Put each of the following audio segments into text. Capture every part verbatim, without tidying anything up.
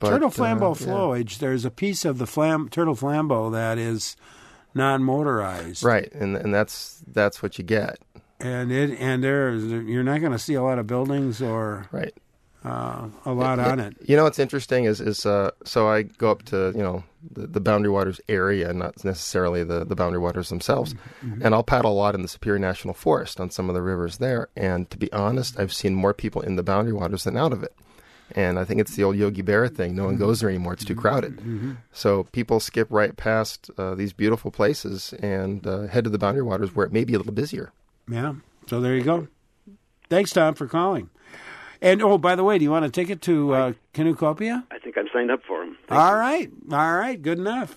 But, turtle flambeau uh, yeah. flowage, there's a piece of the flam, turtle flambeau that is non-motorized. Right, and and that's that's what you get. And it and there you're not going to see a lot of buildings or right uh, a lot it, on it. it. You know what's interesting is is uh, so I go up to you know the, the Boundary Waters area, not necessarily the, the Boundary Waters themselves, mm-hmm. and I'll paddle a lot in the Superior National Forest on some of the rivers there. And to be honest, I've seen more people in the Boundary Waters than out of it. And I think it's the old Yogi Berra thing. No one goes there anymore. It's too crowded. Mm-hmm. So people skip right past uh, these beautiful places and uh, head to the Boundary Waters where it may be a little busier. Yeah. So there you go. Thanks, Tom, for calling. And, oh, by the way, do you want a ticket to uh, Canoecopia? I think I've signed up for him. Thank All you. right. All right. Good enough.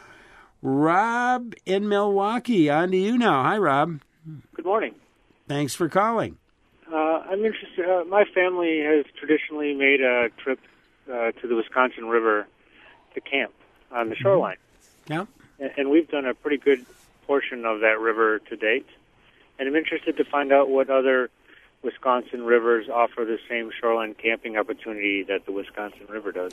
Rob in Milwaukee. On to you now. Hi, Rob. Good morning. Thanks for calling. Uh, I'm interested. Uh, my family has traditionally made a trip uh, to the Wisconsin River to camp on the shoreline. Yeah. And, and we've done a pretty good portion of that river to date. And I'm interested to find out what other Wisconsin rivers offer the same shoreline camping opportunity that the Wisconsin River does.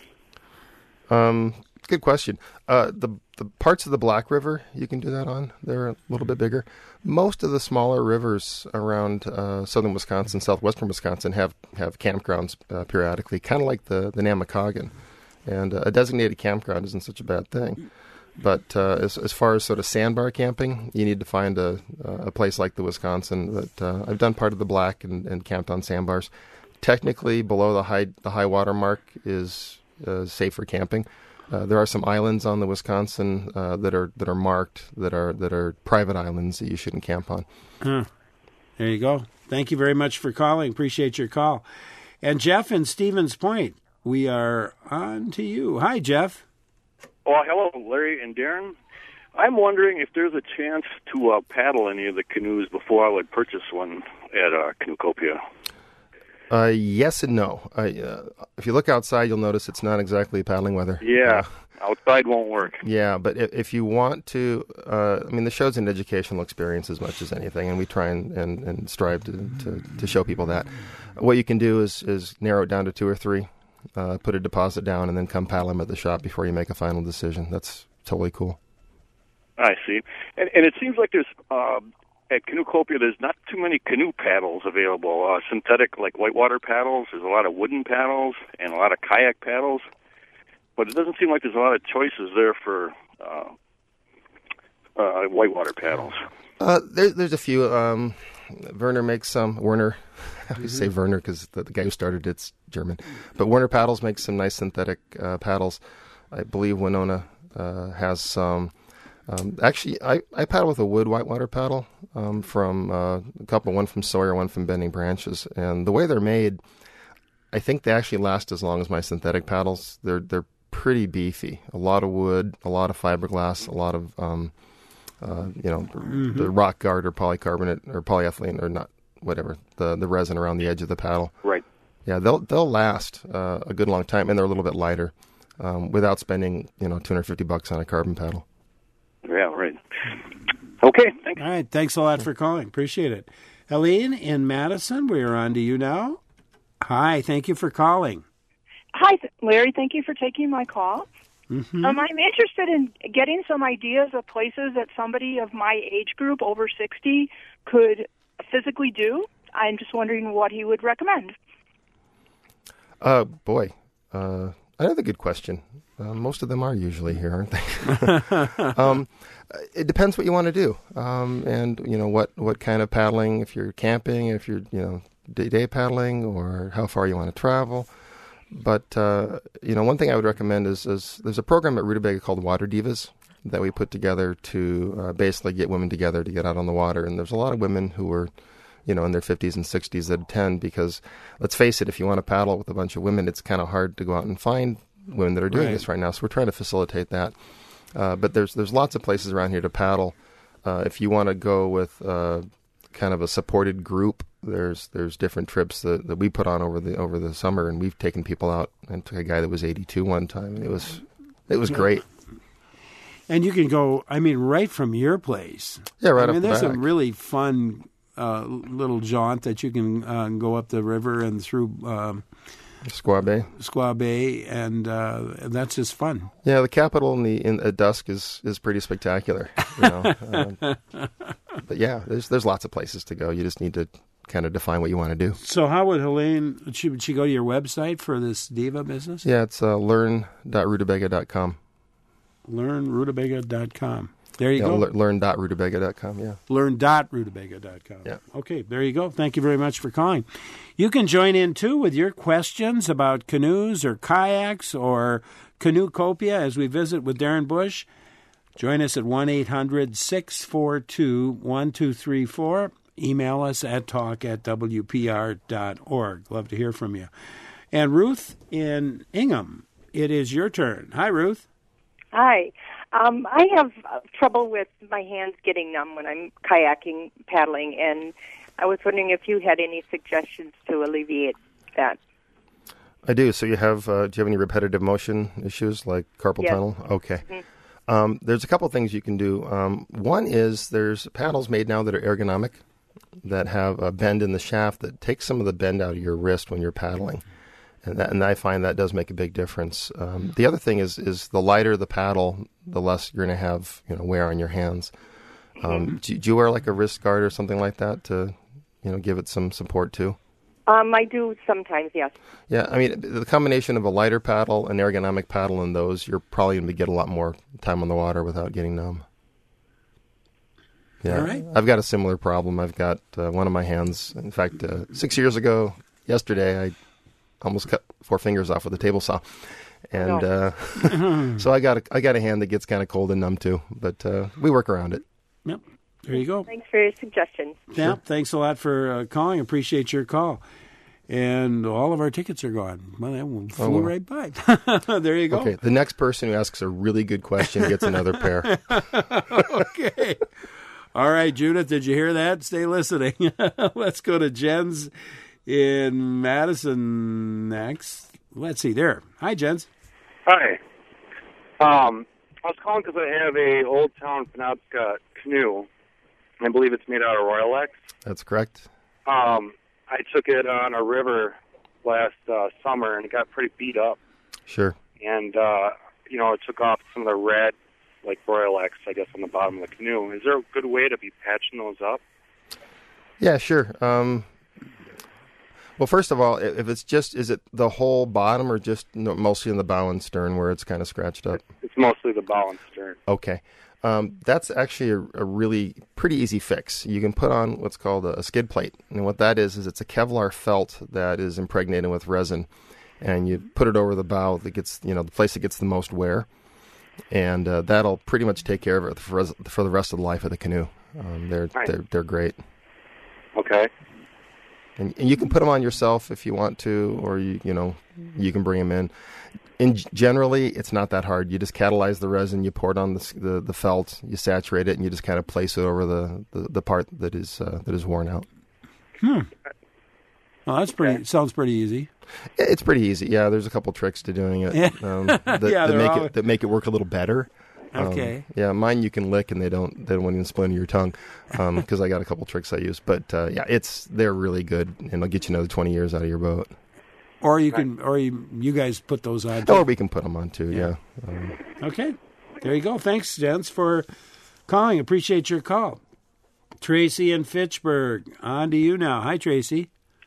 Um, good question. Uh, the the parts of the Black River you can do that on. They're a little bit bigger. Most of the smaller rivers around uh, southern Wisconsin, southwestern Wisconsin have, have campgrounds uh, periodically, kind of like the, the Namakagon. And uh, a designated campground isn't such a bad thing. But uh, as as far as sort of sandbar camping, you need to find a a place like the Wisconsin. That uh, I've done part of the Black and, and camped on sandbars. Technically, below the high the high water mark is uh, safe for camping. Uh, there are some islands on the Wisconsin uh, that are that are marked that are that are private islands that you shouldn't camp on. Huh. There you go. Thank you very much for calling. Appreciate your call. And Jeff in Stevens Point, we are on to you. Hi, Jeff. Oh, hello, Larry and Darren. I'm wondering if there's a chance to uh, paddle any of the canoes before I would purchase one at uh, Canoecopia. Uh, yes and no. Uh, uh, if you look outside, you'll notice it's not exactly paddling weather. Yeah, uh, outside won't work. Yeah, but if, if you want to, uh, I mean, the show's an educational experience as much as anything, and we try and, and, and strive to, to, to show people that. What you can do is, is narrow it down to two or three. Uh, put a deposit down, and then come paddle them at the shop before you make a final decision. That's totally cool. I see. And, and it seems like there's, uh, at Canoecopia, there's not too many canoe paddles available. Uh, synthetic, like whitewater paddles. There's a lot of wooden paddles and a lot of kayak paddles. But it doesn't seem like there's a lot of choices there for uh, uh, whitewater paddles. Uh, there, there's a few. Um, Werner makes some. Werner. I mm-hmm. say Werner because the, the guy who started it's German. But Werner Paddles makes some nice synthetic uh, paddles. I believe Winona uh, has some. Um, actually, I, I paddle with a wood whitewater paddle um, from uh, a couple, one from Sawyer, one from Bending Branches. And the way they're made, I think they actually last as long as my synthetic paddles. They're they're pretty beefy. A lot of wood, a lot of fiberglass, a lot of um, uh, you know mm-hmm. the rock guard or polycarbonate or polyethylene or not. Whatever, the the resin around the edge of the paddle. Right. Yeah, they'll they'll last uh, a good long time, and they're a little bit lighter, um, without spending you know two hundred fifty bucks on a carbon paddle. Yeah, right. Okay, thanks. All right, thanks a lot for calling. Appreciate it. Helene in Madison, we are on to you now. Hi, thank you for calling. Hi, Larry. Thank you for taking my call. Mm-hmm. Um, I'm interested in getting some ideas of places that somebody of my age group, over sixty, could physically do. I'm just wondering what he would recommend. Uh, boy, uh, another good question. Uh, most of them are usually here, aren't they? um, it depends what you want to do, um, and you know what, what kind of paddling. If you're camping, if you're you know day day paddling, or how far you want to travel. But uh, you know, one thing I would recommend is, is there's a program at Rutabaga called Water Divas that we put together to uh, basically get women together to get out on the water. And there's a lot of women who are, you know, in their fifties and sixties that attend because, let's face it, if you want to paddle with a bunch of women, it's kind of hard to go out and find women that are doing right. this right now. So we're trying to facilitate that. Uh, but there's there's lots of places around here to paddle. Uh, if you want to go with uh, kind of a supported group, there's there's different trips that, that we put on over the over the summer, and we've taken people out. And took a guy that was eighty-two one time. And it was it was great. And you can go, I mean, right from your place. Yeah, right I mean, up the there's back. a really fun uh, little jaunt that you can uh, go up the river and through um, Squaw Bay. Squaw Bay, and uh, that's just fun. Yeah, the Capitol in the in at dusk is, is pretty spectacular. You know? uh, but yeah, there's there's lots of places to go. You just need to kind of define what you want to do. So how would Helene, should she go to your website for this diva business? Yeah, it's uh, learn dot rutabaga dot com. learn rutabaga dot com. There you yeah, go. Le- learn dot rutabaga dot com, yeah. learn dot rutabaga dot com. Yeah. Okay, there you go. Thank you very much for calling. You can join in, too, with your questions about canoes or kayaks or Canoecopia as we visit with Darren Bush. Join us at one eight hundred six four two one two three four. Email us at talk at w p r dot org. Love to hear from you. And Ruth in Ingham, it is your turn. Hi, Ruth. Hi. Um, I have uh, trouble with my hands getting numb when I'm kayaking, paddling, and I was wondering if you had any suggestions to alleviate that. I do. So you have, uh, do you have any repetitive motion issues like carpal Yes. tunnel? Okay. Mm-hmm. Um, there's a couple things you can do. Um, one is there's paddles made now that are ergonomic that have a bend in the shaft that takes some of the bend out of your wrist when you're paddling. And, that, and I find that does make a big difference. Um, the other thing is, is the lighter the paddle, the less you're going to have, you know, wear on your hands. Um, do, do you wear like a wrist guard or something like that to, you know, give it some support too? Um, I do sometimes, yes. Yeah, I mean, the combination of a lighter paddle, an ergonomic paddle, and those, you're probably going to get a lot more time on the water without getting numb. Yeah, All right. I've got a similar problem. I've got uh, one of my hands. In fact, uh, six years ago, yesterday, I almost cut four fingers off with a table saw, and uh, so I got a, I got a hand that gets kind of cold and numb too. But uh, we work around it. Yep. There you go. Thanks for your suggestions. Yeah, thanks a lot for uh, calling. Appreciate your call. And all of our tickets are gone. Well, that one flew Oh, well. right by. There you go. Okay, the next person who asks a really good question gets another pair. Okay. All right, Judith, did you hear that? Stay listening. Let's go to Jens in Madison next. Let's see there. Hi, Jens. Hi. Um, I was calling because I have a Old Town Penobscot canoe. I believe it's made out of Royalex. That's correct. Um, I took it on a river last uh, summer, and it got pretty beat up. Sure. And, uh, you know, it took off some of the red, like Royalex, I guess, on the bottom of the canoe. Is there a good way to be patching those up? Yeah, sure. Um, well, first of all, i- if it's just, is it the whole bottom or just no, mostly in the bow and stern where it's kind of scratched up? It's mostly the bow and stern. Okay. Um, that's actually a, a really pretty easy fix. You can put on what's called a, a skid plate. And what that is, is it's a Kevlar felt that is impregnated with resin. And you put it over the bow that gets, you know, the place that gets the most wear. And uh, that'll pretty much take care of it for, for the rest of the life of the canoe. Um, they're, Right. they're they're great. Okay. And, and you can put them on yourself if you want to, or you you know you can bring them in. In generally, it's not that hard. You just catalyze the resin, you pour it on the the, the felt, you saturate it, and you just kind of place it over the, the, the part that is uh, that is worn out. Hmm. Well, that's pretty. Sounds pretty easy. It's pretty easy. Yeah, there's a couple tricks to doing it Yeah. um, that, Yeah, that they're make all- it that make it work a little better. Um, Okay. Yeah, mine you can lick and they don't they don't want to splinter your tongue because I got a couple tricks I use. But uh, yeah, it's they're really good and they'll get you another twenty years out of your boat. Or you can, or you, you guys put those on. Or we can put them on too. Yeah. Um, Okay. There you go. Thanks, gents, for calling. Appreciate your call. Tracy in Fitchburg, on to you now. Hi, Tracy.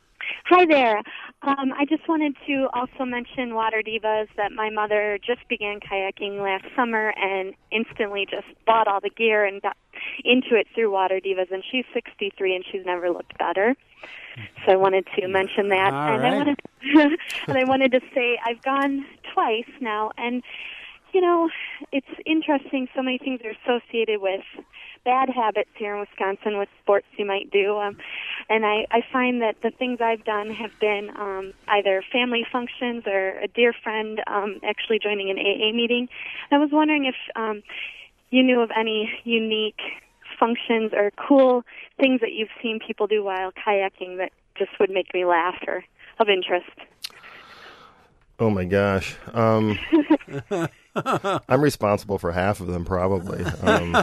Hi there. Um, I just wanted to also mention Water Divas, that my mother just began kayaking last summer and instantly just bought all the gear and got into it through Water Divas, and she's sixty-three and she's never looked better. So I wanted to mention that. All and right. I wanted and I wanted to say I've gone twice now, and you know, it's interesting, so many things are associated with bad habits here in Wisconsin with sports you might do. Um, and I, I find that the things I've done have been um, either family functions or a dear friend um, actually joining an A A meeting. I was wondering if um, you knew of any unique functions or cool things that you've seen people do while kayaking that just would make me laugh or of interest. Oh my gosh. Um, I'm responsible for half of them, probably. Um,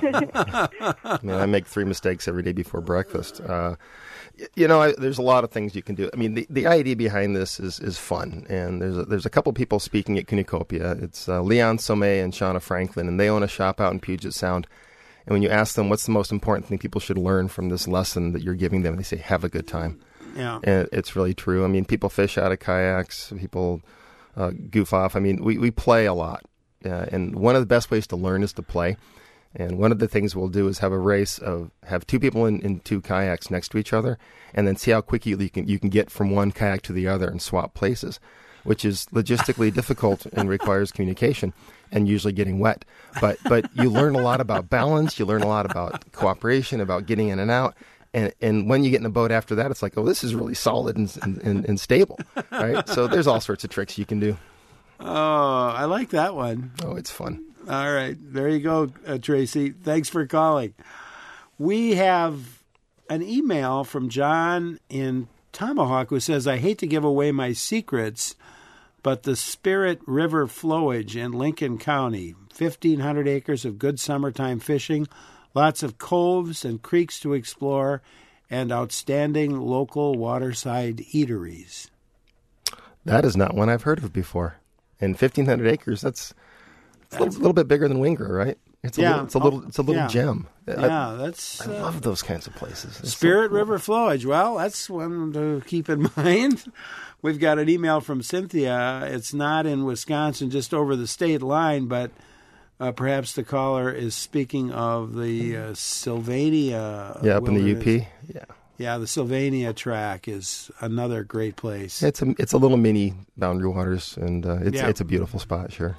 I mean, I make three mistakes every day before breakfast. Uh, y- you know, I, there's a lot of things you can do. I mean, the, the idea behind this is, is fun, and there's a, there's a couple people speaking at Cornucopia. It's uh, Leon Sommet and Shauna Franklin, and they own a shop out in Puget Sound. And when you ask them what's the most important thing people should learn from this lesson that you're giving them, they say, have a good time. Yeah. And it's really true. I mean, people fish out of kayaks, people uh, goof off. I mean, we, we play a lot. Uh, and one of the best ways to learn is to play. And one of the things we'll do is have a race of have two people in, in two kayaks next to each other, and then see how quickly you can you can get from one kayak to the other and swap places, which is logistically difficult and requires communication and usually getting wet. But but you learn a lot about balance. You learn a lot about cooperation, about getting in and out. And and when you get in a boat after that, it's like, oh, this is really solid and and, and stable, right? So there's all sorts of tricks you can do. Oh, I like that one. Oh, it's fun. All right. There you go, uh, Tracy. Thanks for calling. We have an email from John in Tomahawk who says, I hate to give away my secrets, but the Spirit River flowage in Lincoln County, fifteen hundred acres of good summertime fishing, lots of coves and creeks to explore, and outstanding local waterside eateries. That is not one I've heard of before. And fifteen hundred acres, that's, that's a little, little bit bigger than Wingra, right? It's a yeah. little, it's a little, it's a little yeah. gem. Yeah, I, that's. I uh, love those kinds of places. It's Spirit so cool. River flowage. Well, that's one to keep in mind. We've got an email from Cynthia. It's not in Wisconsin, just over the state line, but uh, perhaps the caller is speaking of the uh, Sylvania. Yeah, up in the U wilderness. P. Yeah. Yeah, the Sylvania track is another great place. It's a it's a little mini Boundary Waters, and uh, it's Yeah. it's a beautiful spot, sure.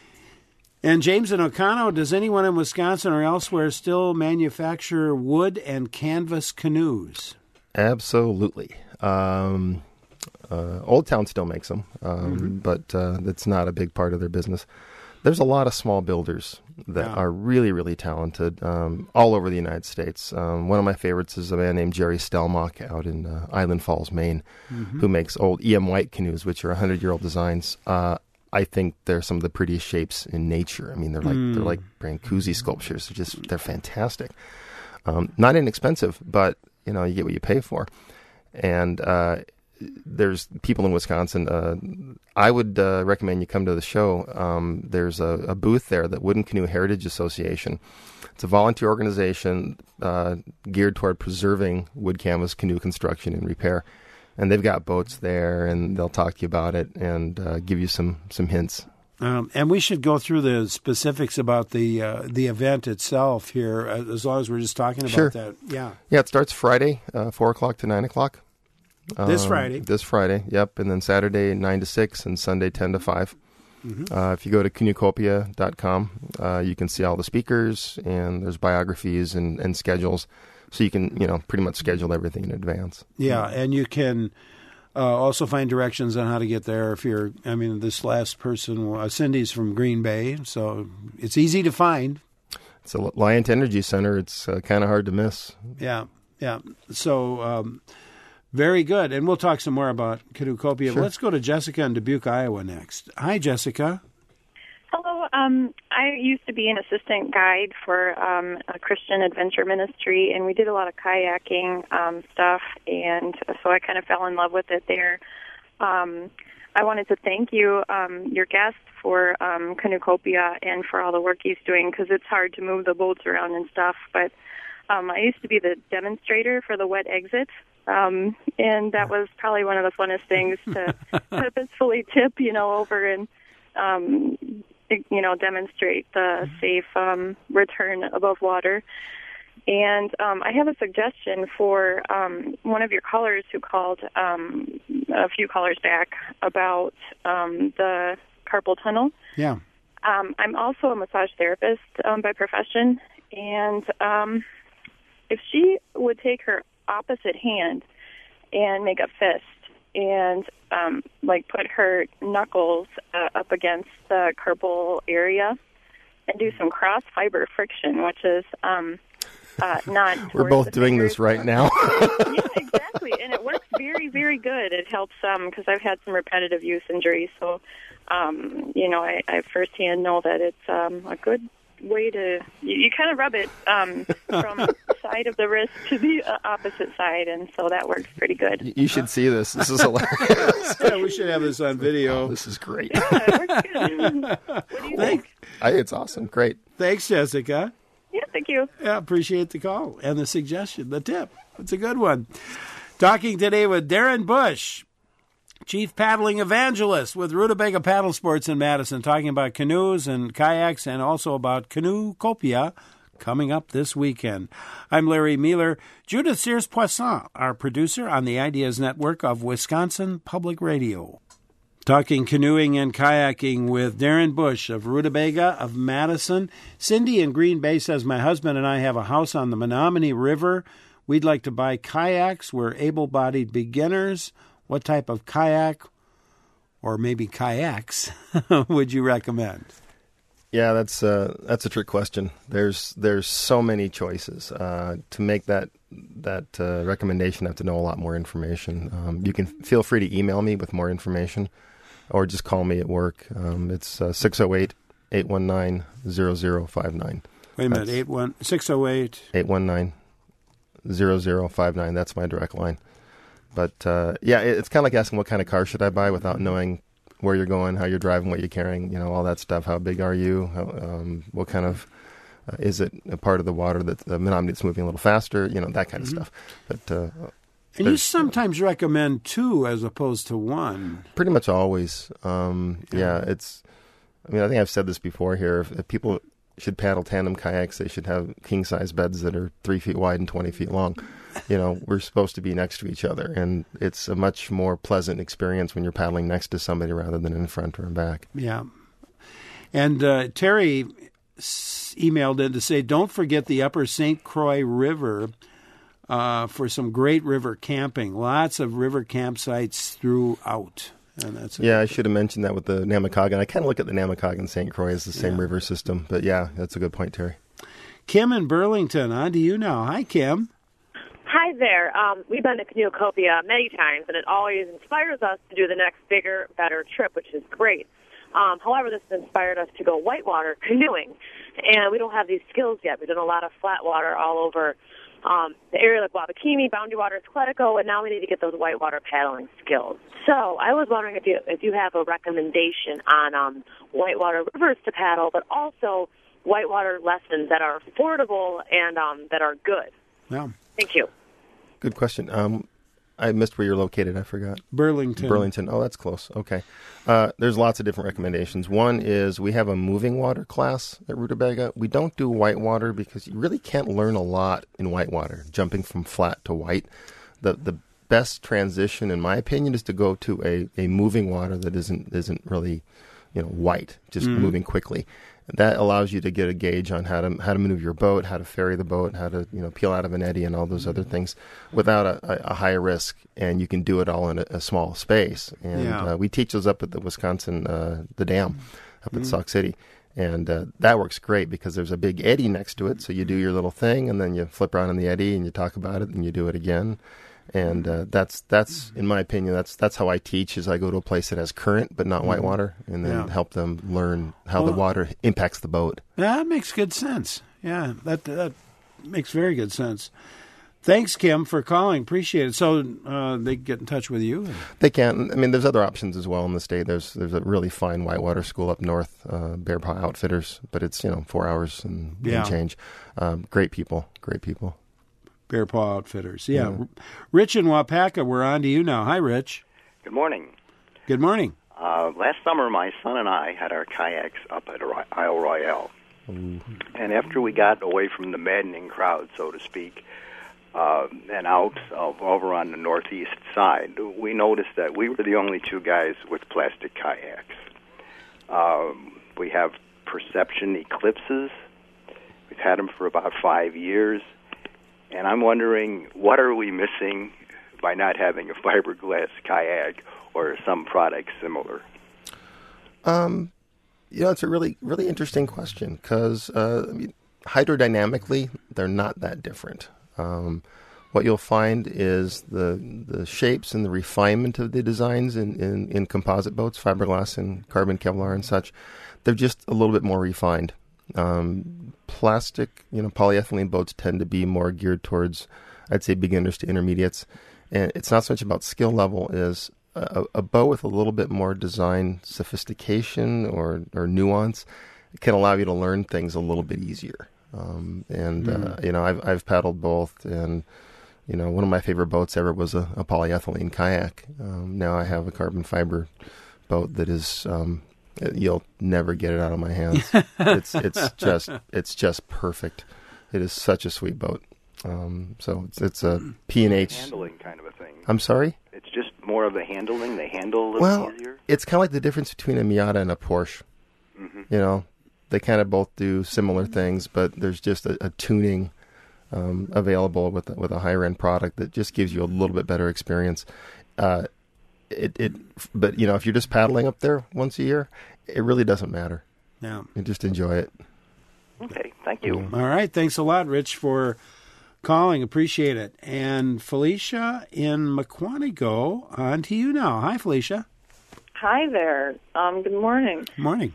And James in Ocano, does anyone in Wisconsin or elsewhere still manufacture wood and canvas canoes? Absolutely. Um, uh, Old Town still makes them, um, Mm-hmm. but uh, that's not a big part of their business. There's a lot of small builders that Yeah. are really, really talented um, all over the United States. Um, one of my favorites is a man named Jerry Stelmach out in uh, Island Falls, Maine, Mm-hmm. who makes old E M. White canoes, which are one hundred-year-old designs. Uh, I think they're some of the prettiest shapes in nature. I mean, they're like Mm. they're like Brancusi sculptures. They're just they're fantastic. Um, not inexpensive, but you know you get what you pay for. And uh, there's people in Wisconsin. Uh, I would uh, recommend you come to the show. Um, there's a, a booth there, the Wooden Canoe Heritage Association. It's a volunteer organization uh, geared toward preserving wood canvas canoe construction and repair. And they've got boats there, and they'll talk to you about it and uh, give you some, some hints. Um, and we should go through the specifics about the uh, the event itself here, uh, as long as we're just talking about Sure. that. Yeah. Yeah, it starts Friday, uh, four o'clock to nine o'clock. This Um, Friday. This Friday, yep. And then Saturday, nine to six, and Sunday, ten to five. Mm-hmm. Uh, if you go to cornucopia dot com, uh, you can see all the speakers, and there's biographies and, and schedules. So you can, you know, pretty much schedule everything in advance. Yeah, and you can uh, also find directions on how to get there if you're, I mean, this last person, uh, Cindy's from Green Bay, so it's easy to find. It's a Liant Energy Center. It's uh, kind of hard to miss. Yeah, yeah. So um, very good. And we'll talk some more about Cornucopia. Sure. Let's go to Jessica in Dubuque, Iowa next. Hi, Jessica. Hello. Um, I used to be an assistant guide for um, a Christian adventure ministry, and we did a lot of kayaking um, stuff, and so I kind of fell in love with it there. Um, I wanted to thank you, um, your guest, for um, Cornucopia and for all the work he's doing, because it's hard to move the boats around and stuff. But um, I used to be the demonstrator for the wet exit, um, and that was probably one of the funnest things to purposefully tip, you know, over and um, you know, demonstrate the safe um, return above water. And um, I have a suggestion for um, one of your callers who called um, a few callers back about um, the carpal tunnel. Yeah. Um, I'm also a massage therapist um, by profession, and um, if she would take her opposite hand and make a fist and um, like put her knuckles uh, up against the carpal area and do some cross fiber friction, which is um, uh, not. We're both doing fingers. this right now. Yeah, exactly, and it works very, very good. It helps because um, I've had some repetitive use injuries. So, um, you know, I, I firsthand know that it's um, a good way to, you, you kind of rub it um, from the side of the wrist to the uh, opposite side, and so that works pretty good. You should see this. This is hilarious. Yeah, we should have this on video. Oh, this is great. Yeah, it works good. What do you think? I, it's awesome. Great. Thanks, Jessica. Yeah, thank you. Yeah, appreciate the call and the suggestion, the tip. It's a good one. Talking today with Darren Bush, Chief Paddling Evangelist with Rutabaga Paddle Sports in Madison, talking about canoes and kayaks and also about Canoecopia coming up this weekend. I'm Larry Mueller. Judith Sears-Poisson, our producer on the Ideas Network of Wisconsin Public Radio. Talking canoeing and kayaking with Darren Bush of Rutabaga of Madison. Cindy in Green Bay says, my husband and I have a house on the Menominee River. We'd like to buy kayaks. We're able-bodied beginners. What type of kayak, or maybe kayaks, would you recommend? Yeah, that's uh, that's a trick question. There's there's so many choices. Uh, to make that that uh, recommendation, I have to know a lot more information. Um, you can feel free to email me with more information, or just call me at work. Um, it's uh, six oh eight, eight one nine, zero zero five nine. Wait a minute, eight one six oh eight eight one nine, zero zero five nine. That's my direct line. But, uh, yeah, it, it's kind of like asking what kind of car should I buy without knowing where you're going, how you're driving, what you're carrying, you know, all that stuff. How big are you? How, um, what kind of, uh, is it a part of the water that the Menominee that's moving a little faster? You know, that kind of Mm-hmm. stuff. But uh, And you sometimes recommend two as opposed to one. Pretty much always. Um, yeah, it's, I mean, I think I've said this before here. If, if people should paddle tandem kayaks, they should have king-size beds that are three feet wide and twenty feet long. You know, we're supposed to be next to each other, and it's a much more pleasant experience when you're paddling next to somebody rather than in front or in back. Yeah. And uh, Terry s- emailed in to say, don't forget the Upper Saint Croix River uh, for some great river camping. Lots of river campsites throughout. And that's yeah, I should have mentioned that with the Namakagon. I kind of look at the Namakagon and Saint Croix as the same Yeah. river system. But yeah, that's a good point, Terry. Kim in Burlington, on to you now. Hi, Kim. Hi there. Um, we've been to Canoecopia many times, and it always inspires us to do the next bigger, better trip, which is great. Um, however, this has inspired us to go whitewater canoeing, and we don't have these skills yet. We've done a lot of flat water all over um, the area like Wabakimi, Boundary Waters, Quetico, and now we need to get those whitewater paddling skills. So I was wondering if you if you have a recommendation on um, whitewater rivers to paddle, but also whitewater lessons that are affordable and um, that are good. Yeah. Thank you. Good question. Um, I missed where you're located. I forgot. Burlington. Burlington. Oh, that's close. Okay. Uh, there's lots of different recommendations. One is we have a moving water class at Rutabaga. We don't do whitewater because you really can't learn a lot in whitewater, jumping from flat to white. The the best transition, in my opinion, is to go to a, a moving water that isn't isn't really, you know, white, just Mhm. moving quickly. That allows you to get a gauge on how to how to maneuver your boat, how to ferry the boat, how to you know peel out of an eddy, and all those other things without a, a, a high risk. And you can do it all in a, a small space. And Yeah. uh, we teach those up at the Wisconsin uh, the dam up at Mhm. Sauk City, and uh, that works great because there's a big eddy next to it. So you do your little thing, and then you flip around in the eddy, and you talk about it, and you do it again. And uh, that's that's in my opinion that's that's how I teach. Is I go to a place that has current but not whitewater, and then Yeah. help them learn how the Well- water impacts the boat. Yeah, that makes good sense. Yeah, that that makes very good sense. Thanks, Kim, for calling. Appreciate it. So uh, they get in touch with you. They can. I mean, there's other options as well in the state. There's there's a really fine whitewater school up north, uh, Bear Paw Outfitters, but it's you know four hours and, and Yeah. change. Um, great people, great people. Bear Paw Outfitters. Yeah. Yeah. R- Rich in Wapaka, we're on to you now. Hi, Rich. Good morning. Good morning. Uh, last summer, my son and I had our kayaks up at Ro- Isle Royale. And after we got away from the maddening crowd, so to speak, uh, and out of, over on the northeast side, we noticed that we were the only two guys with plastic kayaks. Um, we have Perception Eclipses. We've had them for about five years. And I'm wondering, what are we missing by not having a fiberglass kayak or some product similar? Um, you know, it's a really, really interesting question because uh, I mean, hydrodynamically, they're not that different. Um, what you'll find is the the shapes and the refinement of the designs in, in, in composite boats, fiberglass and carbon Kevlar and such. They're just a little bit more refined. Um, plastic, you know, polyethylene boats tend to be more geared towards, I'd say, beginners to intermediates. And it's not so much about skill level as a, a boat with a little bit more design sophistication or, or nuance can allow you to learn things a little bit easier. Um, and, mm. uh, you know, I've, I've paddled both, and, you know, one of my favorite boats ever was a, a polyethylene kayak. Um, now I have a carbon fiber boat that is, um, you'll never get it out of my hands. it's, it's just, it's just perfect. It is such a sweet boat. Um, so it's, it's a P and H handling kind of a thing. I'm sorry? It's just more of the handling. They handle a little well, easier. It's kind of like the difference between a Miata and a Porsche. Mm-hmm. You know, they kind of both do similar things, but there's just a, a tuning um, available with with a higher end product that just gives you a little bit better experience. Uh, it, it, but you know, if you're just paddling up there once a year, it really doesn't matter. Yeah, you just enjoy it. Okay, thank you. All right, thanks a lot, Rich, for calling. Appreciate it. And Felicia in Mukwonago, on to you now. Hi, Felicia. Hi there. Um, good morning. Morning.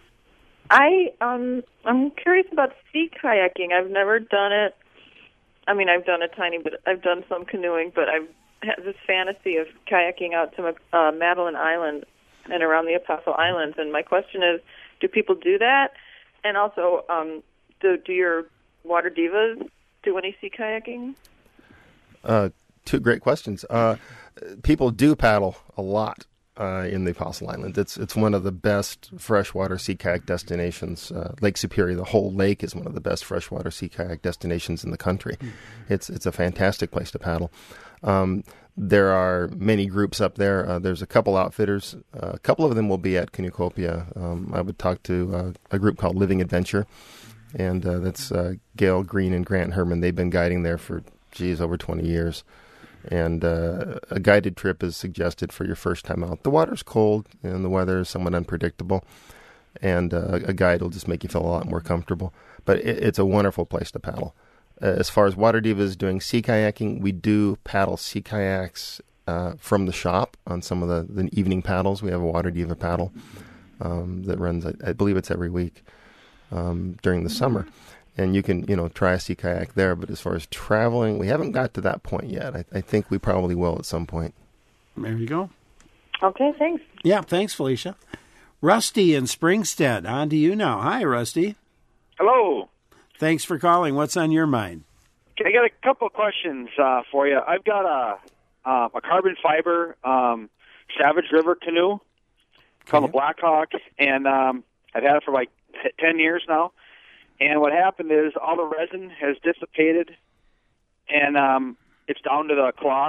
I um I'm curious about sea kayaking. I've never done it. I mean, I've done a tiny bit. I've done some canoeing, but I've had this fantasy of kayaking out to uh, Madeline Island and around the Apostle Islands. And my question is, do people do that? And also, um, do do your water divas do any sea kayaking? Uh, two great questions. Uh, people do paddle a lot uh, in the Apostle Island. It's it's one of the best freshwater sea kayak destinations. Uh, Lake Superior, the whole lake, is one of the best freshwater sea kayak destinations in the country. Mm-hmm. It's it's a fantastic place to paddle. Um, there are many groups up there. Uh, there's a couple outfitters. Uh, a couple of them will be at Canoecopia. Um, I would talk to uh, a group called Living Adventure, and uh, that's uh, Gail Green and Grant Herman. They've been guiding there for, geez, over twenty years. And uh, a guided trip is suggested for your first time out. The water's cold, and the weather is somewhat unpredictable, and uh, a guide will just make you feel a lot more comfortable. But it, it's a wonderful place to paddle. Uh, as far as Water Divas doing sea kayaking, we do paddle sea kayaks uh, from the shop on some of the, the evening paddles. We have a Water Diva paddle um, that runs, I, I believe it's every week um, during the summer. And you can, you know, try a sea kayak there. But as far as traveling, we haven't got to that point yet. I, I think we probably will at some point. There you go. Okay, thanks. Yeah, thanks, Felicia. Rusty in Springstead, on to you now. Hi, Rusty. Hello. Thanks for calling. What's on your mind? Okay, I got a couple of questions uh, for you. I've got a uh, a carbon fiber um, Savage River canoe called a Blackhawk, and um, I've had it for like t- ten years now. And what happened is all the resin has dissipated, and um, it's down to the cloth.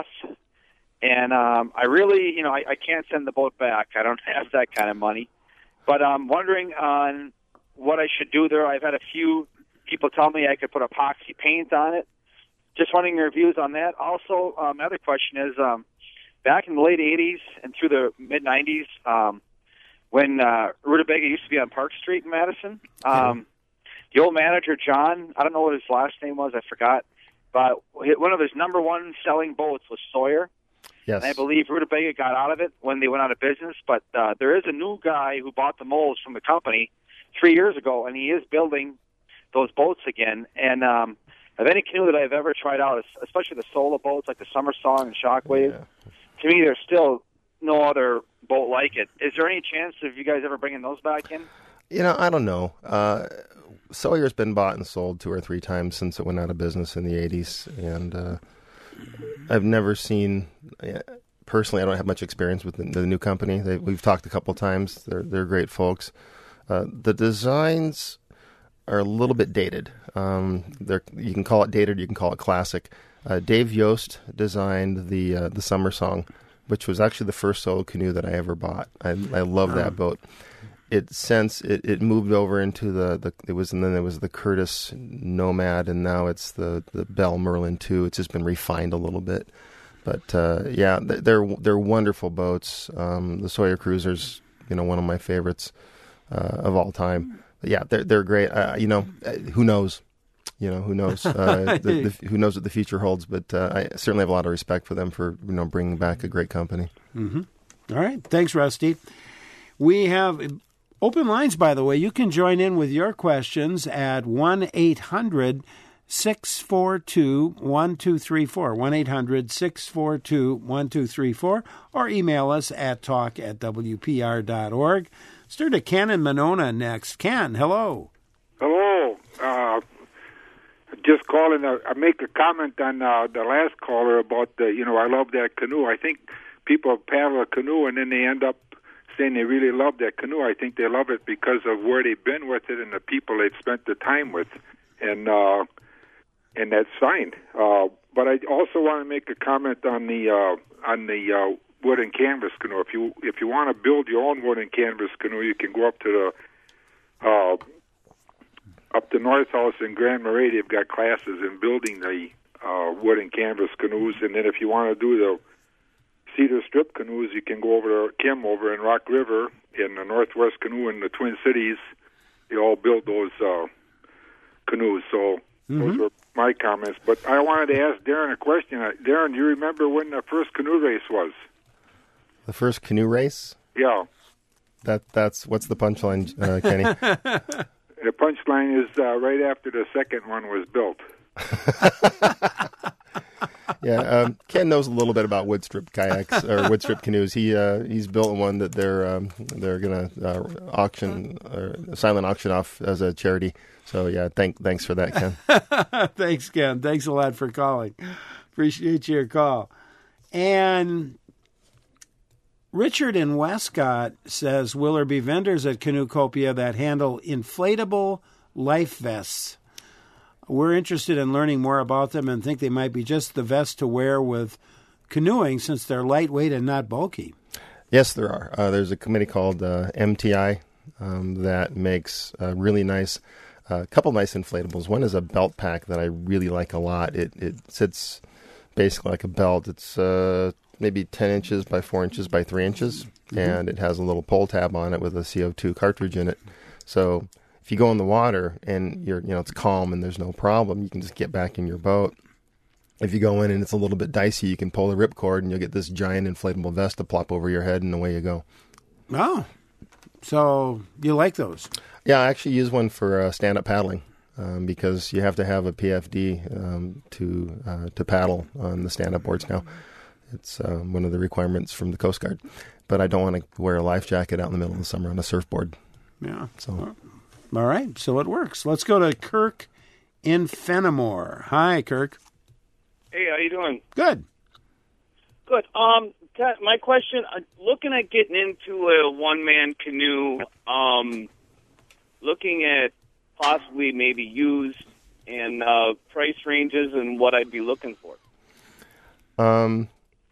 And um, I really, you know, I, I can't send the boat back. I don't have that kind of money. But I'm wondering on what I should do there. I've had a few people tell me I could put epoxy paint on it. Just wondering your views on that. Also, um, another question is, um, back in the late eighties and through the mid-nineties, um, when uh, Rutabaga used to be on Park Street in Madison, um, the old manager, John, I don't know what his last name was, I forgot, but one of his number one selling boats was Sawyer. Yes. And I believe Rutabaga got out of it when they went out of business, but uh, there is a new guy who bought the molds from the company three years ago, and he is building those boats again. And um, of any canoe that I've ever tried out, especially the solo boats like the Summer Song and Shockwave, yeah. to me there's still no other boat like it. Is there any chance of you guys ever bringing those back in? You know, I don't know. Uh, Sawyer's been bought and sold two or three times since it went out of business in the eighties, and uh, I've never seen. Personally, I don't have much experience with the, the new company. They, we've talked a couple times. They're they're great folks. Uh, the designs are a little bit dated. Um, they're you can call it dated, you can call it classic. Uh, Dave Yost designed the uh, the Summer Song, which was actually the first solo canoe that I ever bought. I I love that boat. It since it, it moved over into the, the it was and then there was the Curtis Nomad, and now it's the, the Bell Merlin two. It's just been refined a little bit, but uh, yeah, they're they're wonderful boats. Um, the Sawyer Cruiser's, you know, one of my favorites uh, of all time. But yeah, they're they're great. Uh, you know, who knows? You know, who knows? Uh, the, the, who knows what the future holds? But uh, I certainly have a lot of respect for them for you know bringing back a great company. Mm-hmm. All right, thanks, Rusty. We have open lines, by the way. You can join in with your questions at one eight hundred six four two one two three four, one eight hundred six four two one two three four, or email us at talk at w p r dot org. Let's turn to Ken and Monona next. Ken, hello. Hello. Uh, just calling. Uh, I make a comment on uh, the last caller about the. You know, I love that canoe. I think people paddle a canoe and then they end up saying they really love that canoe. I think they love it because of where they've been with it and the people they've spent the time with, and uh, and that's fine. Uh, but I also want to make a comment on the uh, on the uh, wooden canvas canoe. If you if you want to build your own wooden canvas canoe, you can go up to the uh, up to North House in Grand Marais. They've got classes in building the uh, wooden canvas canoes, and then if you want to do the cedar strip canoes, you can go over to Kim over in Rock River in the Northwest Canoe in the Twin Cities. They all build those uh, canoes. So mm-hmm. those were my comments. But I wanted to ask Darren a question. Uh, Darren, do you remember when the first canoe race was? The first canoe race? Yeah. That that's what's the punchline, uh, Kenny? The punchline is uh, right after the second one was built. Yeah, um, Ken knows a little bit about wood strip kayaks or wood strip canoes. He uh, he's built one that they're um, they're gonna uh, auction or silent auction off as a charity. So yeah, thank thanks for that, Ken. Thanks, Ken. Thanks a lot for calling. Appreciate your call. And Richard in Westcott says, will there be vendors at Canoecopia that handle inflatable life vests? We're interested in learning more about them and think they might be just the vest to wear with canoeing since they're lightweight and not bulky. Yes, there are. Uh, there's a company called uh, M T I um, that makes a really nice, a uh, couple nice inflatables. One is a belt pack that I really like a lot. It it sits basically like a belt. It's uh, maybe ten inches by four inches by three inches, mm-hmm. and it has a little pull tab on it with a C O two cartridge in it. So if you go in the water and you're, you know, it's calm and there's no problem, you can just get back in your boat. If you go in and it's a little bit dicey, you can pull the ripcord and you'll get this giant inflatable vest to plop over your head and away you go. Oh, so you like those? Yeah, I actually use one for uh, stand-up paddling um, because you have to have a P F D um, to uh, to paddle on the stand-up boards now. It's uh, one of the requirements from the Coast Guard. But I don't want to wear a life jacket out in the middle of the summer on a surfboard. Yeah. So. All right, so it works. Let's go to Kirk in Fenimore. Hi, Kirk. Hey, how you doing? Good. Good. Um, my question: uh, looking at getting into a one-man canoe, um, looking at possibly maybe used and uh, price ranges and what I'd be looking for. Um,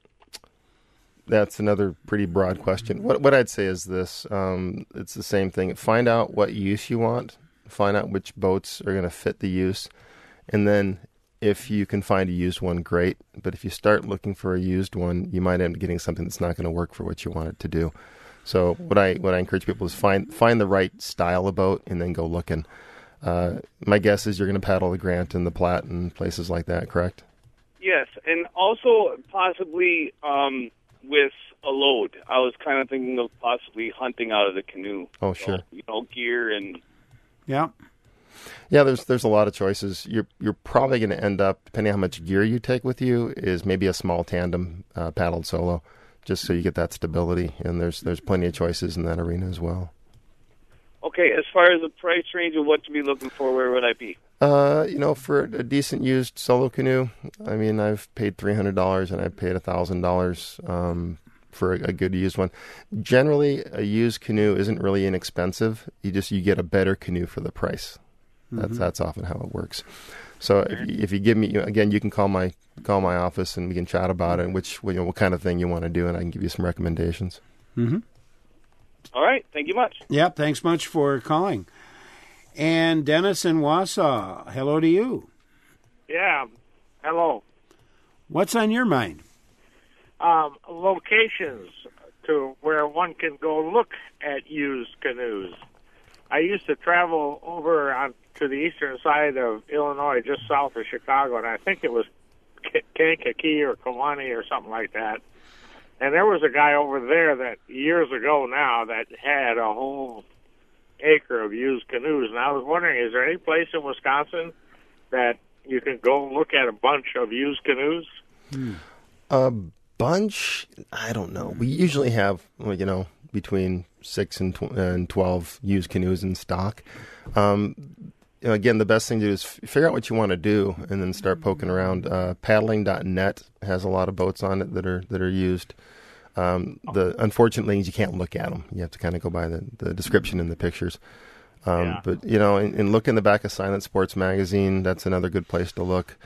that's another pretty broad question. What what I'd say is this: um, it's the same thing. Find out what use you want. Find out which boats are going to fit the use, and then if you can find a used one, great. But if you start looking for a used one, you might end up getting something that's not going to work for what you want it to do. So what I what I encourage people is find find the right style of boat and then go looking. Uh, my guess is you're going to paddle the Grant and the Platte and places like that, correct? Yes, and also possibly um, with a load. I was kind of thinking of possibly hunting out of the canoe. Oh, sure. So, you know, gear and... Yeah. Yeah, there's there's a lot of choices. You're you're probably going to end up, depending on how much gear you take with you, is maybe a small tandem uh, paddled solo, just so you get that stability. And there's there's plenty of choices in that arena as well. Okay, as far as the price range of what to be looking for, where would I be? Uh, you know, for a decent used solo canoe, I mean, I've paid three hundred dollars and I've paid one thousand dollars um, for a, a good used one. Generally, a used canoe isn't really inexpensive. You just you get a better canoe for the price. That's mm-hmm. that's often how it works. So if you, if you give me, you know, again, you can call my call my office and we can chat about it and which you know, what kind of thing you want to do, and I can give you some recommendations. Mm-hmm. All right, thank you much. Yeah, thanks much for calling. And Dennis in Wausau, hello to you. Yeah, hello. What's on your mind? Um, locations to where one can go look at used canoes. I used to travel over on to the eastern side of Illinois, just south of Chicago, and I think it was K- Kankakee or Kewanee or something like that. And there was a guy over there that years ago now that had a whole acre of used canoes. And I was wondering, is there any place in Wisconsin that you can go look at a bunch of used canoes? Hmm. A bunch? I don't know. We usually have, well, you know, between six and, tw- and twelve used canoes in stock. Um, you know, again, the best thing to do is f- figure out what you want to do and then start poking around. Uh, paddling dot net has a lot of boats on it that are that are used. Um, the unfortunate thing is you can't look at them. You have to kind of go by the, the description in the pictures. Um, Yeah. But, you know, and, and look in the back of Silent Sports Magazine. That's another good place to look.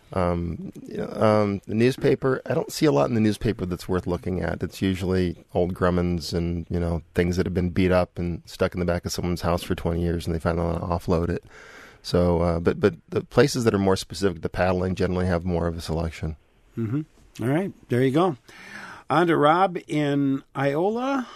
Um, you know, um, the newspaper, I don't see a lot in the newspaper that's worth looking at. It's usually old Grummins and, you know, things that have been beat up and stuck in the back of someone's house for twenty years and they finally want to offload it. So, uh, but, but the places that are more specific to paddling generally have more of a selection. Mm-hmm. All right, there you go. On to Rob in Iola.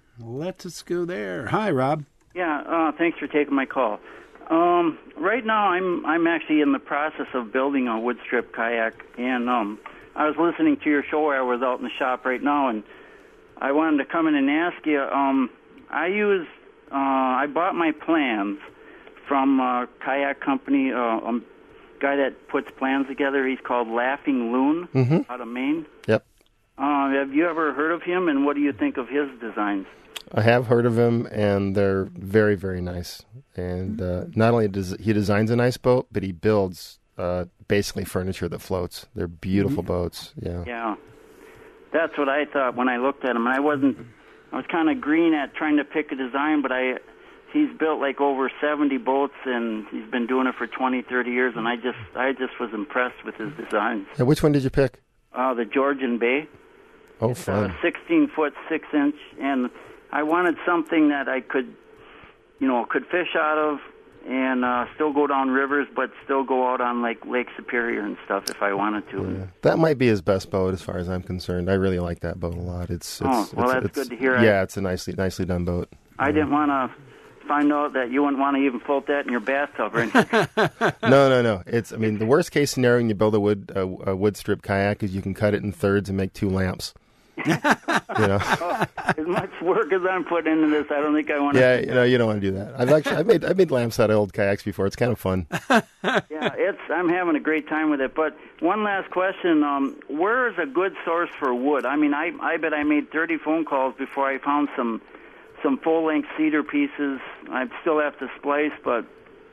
Let us go there. Hi, Rob. Yeah, uh, thanks for taking my call. Um, right now, I'm I'm actually in the process of building a wood strip kayak, and um, I was listening to your show where I was out in the shop right now, and I wanted to come in and ask you. Um, I use uh, I bought my plans from a kayak company, uh, a guy that puts plans together. He's called Laughing Loon Mm-hmm. out of Maine. Yep. Uh, have you ever heard of him, and what do you think of his designs? I have heard of him, and they're very, very nice. And uh, not only does he designs a nice boat, but he builds uh, basically furniture that floats. They're beautiful Mhm. boats. Yeah. Yeah, that's what I thought when I looked at him. And I wasn't, I was kind of green at trying to pick a design, but I, he's built like over seventy boats, and he's been doing it for twenty, thirty years. And I just, I just was impressed with his designs. Yeah, which one did you pick? Uh, the Georgian Bay. Oh, Uh, fun. sixteen foot, six inch, and I wanted something that I could, you know, could fish out of and uh, still go down rivers, but still go out on like Lake Superior and stuff if I wanted to. Yeah. That might be his best boat as far as I'm concerned. I really like that boat a lot. It's, it's Oh, well, it's, that's it's, good to hear. Yeah, it's a nicely nicely done boat. I didn't want to find out that you wouldn't want to even float that in your bathtub or anything. no, no, no. It's I mean the worst case scenario when you build a wood a, a wood strip kayak is you can cut it in thirds and make two lamps. you know. Oh, as much work as I'm putting into this, I don't think I want to. Yeah, you know, you don't want to do that. I've actually I've made I've made lamps out of old kayaks before. It's kind of fun. Yeah, it's I'm having a great time with it. But one last question: um, where is a good source for wood? I mean, I I bet I made thirty phone calls before I found some some full length cedar pieces. I still have to splice, but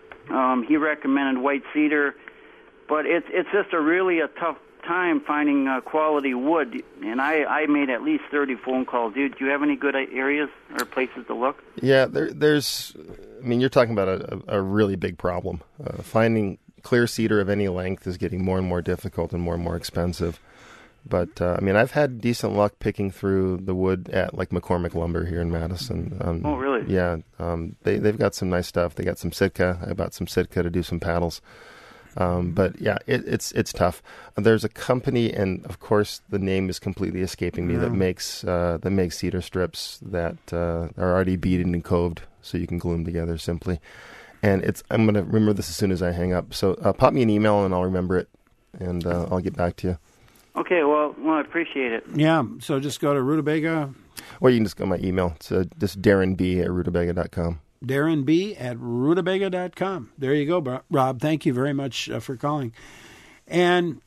um, he recommended white cedar. But it's it's just a really a tough time finding uh, quality wood, and I, I made at least thirty phone calls. Do, do you have any good areas or places to look? Yeah, there, there's. I mean, you're talking about a, a really big problem. Uh, finding clear cedar of any length is getting more and more difficult and more and more expensive. But uh, I mean, I've had decent luck picking through the wood at like McCormick Lumber here in Madison. Um, Oh, really? Yeah, um, they they've got some nice stuff. They got some Sitka. I bought some Sitka to do some paddles. Um, but yeah, it, it's it's tough. There's a company, and of course the name is completely escaping me, Yeah. that makes uh, that makes cedar strips that uh, are already beaded and coved, so you can glue them together simply. And it's I'm gonna remember this as soon as I hang up. So uh, pop me an email and I'll remember it, and uh, I'll get back to you. Okay, well, well, I appreciate it. Yeah, so just go to Rutabaga. Or you can just go to my email. It's uh, just Darren B at rutabaga dot com. Darren B. at rutabaga dot com. There you go, Rob. Thank you very much uh, for calling. And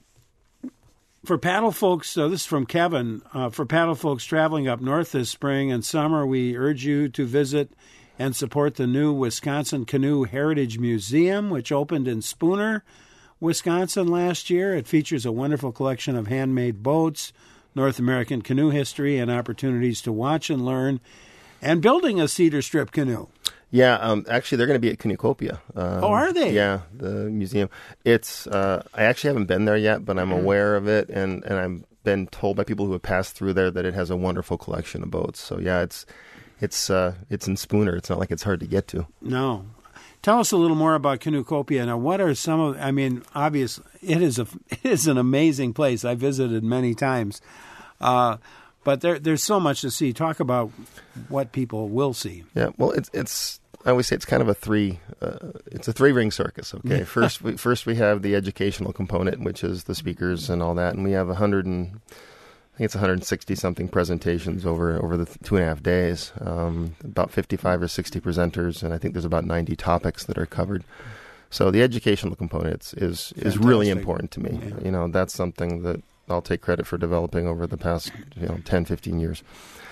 for paddle folks, uh, this is from Kevin, uh, for paddle folks traveling up north this spring and summer, we urge you to visit and support the new Wisconsin Canoe Heritage Museum, which opened in Spooner, Wisconsin last year. It features a wonderful collection of handmade boats, North American canoe history, and opportunities to watch and learn, and building a cedar strip canoe. Yeah, um, actually, they're going to be at Canoecopia. Um, Oh, are they? Yeah, the museum. It's. Uh, I actually haven't been there yet, but I'm Mhm. aware of it, and, and I've been told by people who have passed through there that it has a wonderful collection of boats. So yeah, it's it's uh, it's in Spooner. It's not like it's hard to get to. No. Tell us a little more about Canoecopia. Now, what are some of, I mean, obviously, it is a, it is an amazing place. I visited many times. Uh, but there, there's so much to see. Talk about what people will see. Yeah, well, it's it's I always say it's kind of a three. Uh, it's a three ring circus. Okay, first we first we have the educational component, which is the speakers and all that, and we have a hundred and I think it's one hundred sixty something presentations over over the two and a half days. Um, about fifty-five or sixty presenters, and I think there's about ninety topics that are covered. So the educational component is is, is really important to me. Yeah. You know, that's something that I'll take credit for developing over the past you know ten, fifteen years.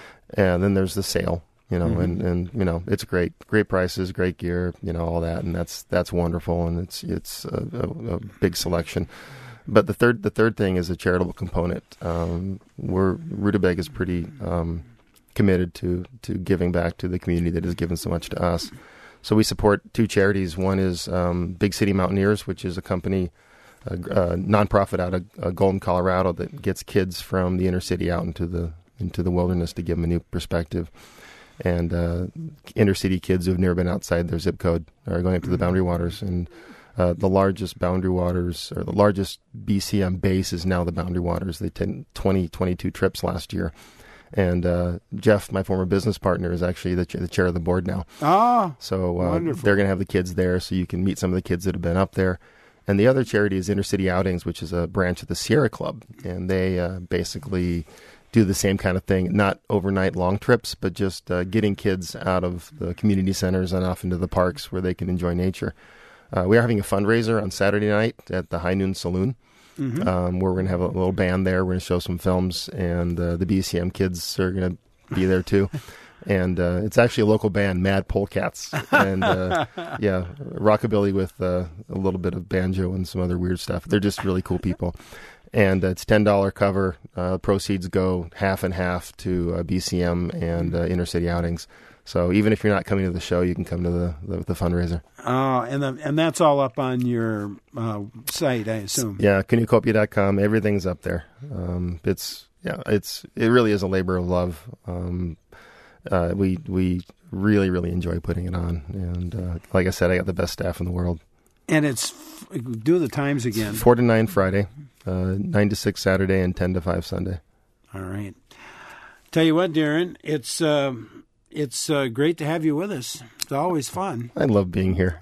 And then there's the sale. You know, mm-hmm. and, and you know, it's great, great prices, great gear, you know, all that, and that's that's wonderful, and it's it's a, a, a big selection. But the third the third thing is a charitable component. Um, we're Rutabaga is pretty um, committed to to giving back to the community that has given so much to us. So we support two charities. One is um, Big City Mountaineers, which is a company, a, a nonprofit out of uh, Golden, Colorado, that gets kids from the inner city out into the into the wilderness to give them a new perspective. And uh, inner city kids who have never been outside their zip code are going up to the Boundary Waters. And uh, the largest Boundary Waters, or the largest B C M base, is now the Boundary Waters. They did twenty, twenty-two trips last year. And uh, Jeff, my former business partner, is actually the, ch- the chair of the board now. Ah, so uh, wonderful. They're going to have the kids there, so you can meet some of the kids that have been up there. And the other charity is Inner City Outings, which is a branch of the Sierra Club. And they uh, basically do the same kind of thing, not overnight long trips, but just uh, getting kids out of the community centers and off into the parks where they can enjoy nature. Uh, we are having a fundraiser on Saturday night at the High Noon Saloon, mm-hmm. um, where we're going to have a little band there. We're going to show some films, and uh, the B C M kids are going to be there too. And uh, it's actually a local band, Mad Polecats, and uh, yeah, rockabilly with uh, a little bit of banjo and some other weird stuff. They're just really cool people. And uh, it's ten dollars cover. Uh, proceeds go half and half to uh, B C M and uh, Inner City Outings. So even if you're not coming to the show, you can come to the, the, the fundraiser. Oh, and the, and that's all up on your uh, site, I assume. Yeah, canoe copia dot com. Everything's up there. Um, it's yeah, it's it really is a labor of love. Um, uh, we we really really enjoy putting it on, and uh, like I said, I got the best staff in the world. And it's do the times again. Four to nine Friday. Uh, nine to six Saturday, and ten to five Sunday. All right. Tell you what, Darren, it's uh, it's uh, great to have you with us. It's always fun. I love being here.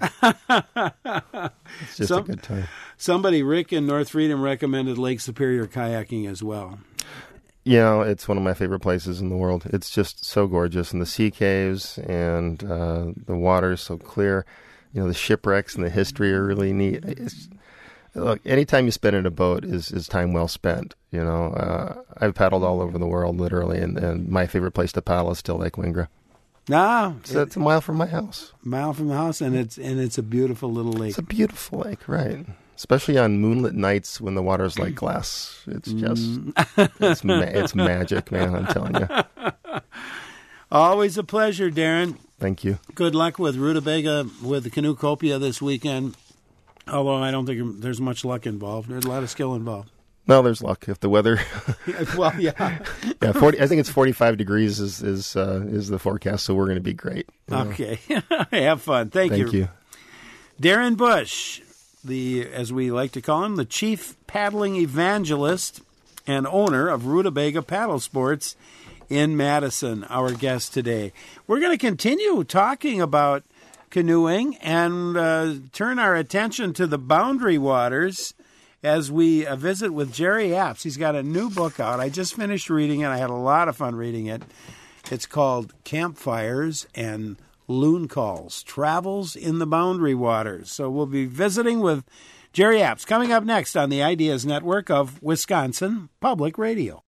It's just Some, a good time. Somebody, Rick in North Freedom, recommended Lake Superior kayaking as well. You know, it's one of my favorite places in the world. It's just so gorgeous, and the sea caves, and uh, the water is so clear. You know, the shipwrecks and the history are really neat. It's, Look, anytime you spend in a boat is, is time well spent. You know, uh, I've paddled all over the world, literally, and, and my favorite place to paddle is still Lake Wingra. Ah, so it's a mile from my house. Mile from the house, and it's and it's a beautiful little lake. It's a beautiful lake, right? Especially on moonlit nights when the water's like glass. It's just it's ma- it's magic, man. I'm telling you. Always a pleasure, Darren. Thank you. Good luck with Rutabaga with the Canoe Copia this weekend. Although I don't think there's much luck involved. There's a lot of skill involved. No, there's luck. If the weather... well, yeah. yeah, forty. I think it's forty-five degrees is is, uh, is the forecast, so we're going to be great. Okay. Have fun. Thank, Thank you. you. Darren Bush, the as we like to call him, the chief paddling evangelist and owner of Rutabaga Paddle Sports in Madison, our guest today. We're going to continue talking about canoeing and uh, turn our attention to the Boundary Waters as we uh, visit with Jerry Apps. He's got a new book out. I just finished reading it. I had a lot of fun reading it. It's called Campfires and Loon Calls, Travels in the Boundary Waters. So we'll be visiting with Jerry Apps coming up next on the Ideas Network of Wisconsin Public Radio.